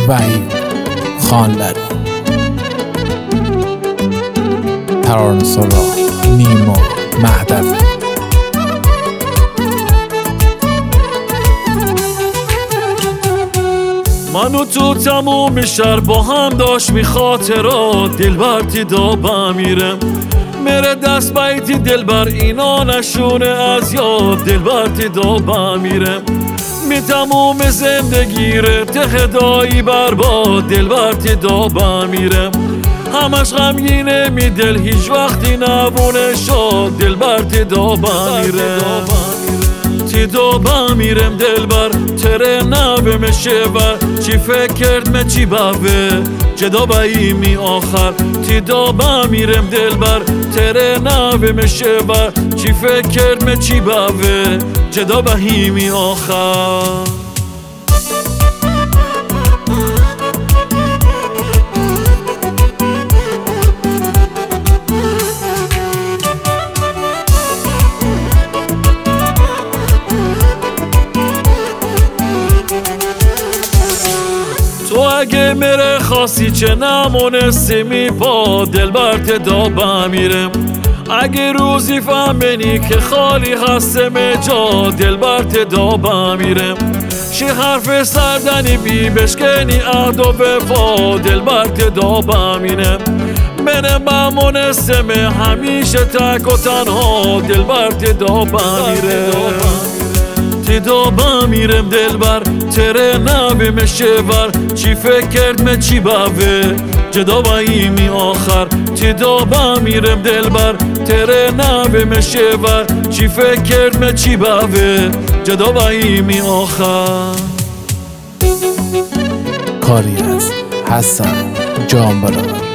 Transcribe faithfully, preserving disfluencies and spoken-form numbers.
وحید خانلری، ترانه‌سرا نیما مهدوی. من و تو تموم شهر با هم داشت می خاطرات، دلبر تیدا بمیرم میره دست بیتی دلبر اینا نشونه از یاد، دلبر تیدا بمیرم می تموم زندگی ره ته دایی برباد، دلبر تیدا بمیرم همش غمگینه می دل هیچ وقتی نبونه شد، دلبر تیدا بمیرم تیدا بمیرم دلبر تره نوه مشور، چی فکر کرد من چی باوه جدا باییمی آخر، تیدا بمیرم دلبر تره نوه مشور، چی فکر کرد من چی باوه جدا باییمی آخر. تو اگه میره خاصی چه نمونستی میپا، دلبر تیدا بمیرم اگه روزی فهمنی که خالی هستم جا، دلبر تیدا بمیرم شی حرف سردنی بی بشکنی عهد و وفا، دلبر تیدا بمیرم منم بمونستم همیشه تک و تنها، دلبر تیدا بمیرم تیدا بمیرم دلبر تره نوه مشور، چی فکر کرد من چی باوه جدا باییمی آخر، تیدا بمیرم دلبر تره نوه مشور، چی فکر کرد من چی باوه جدا باییمی آخر. کاری از حسن جانبران.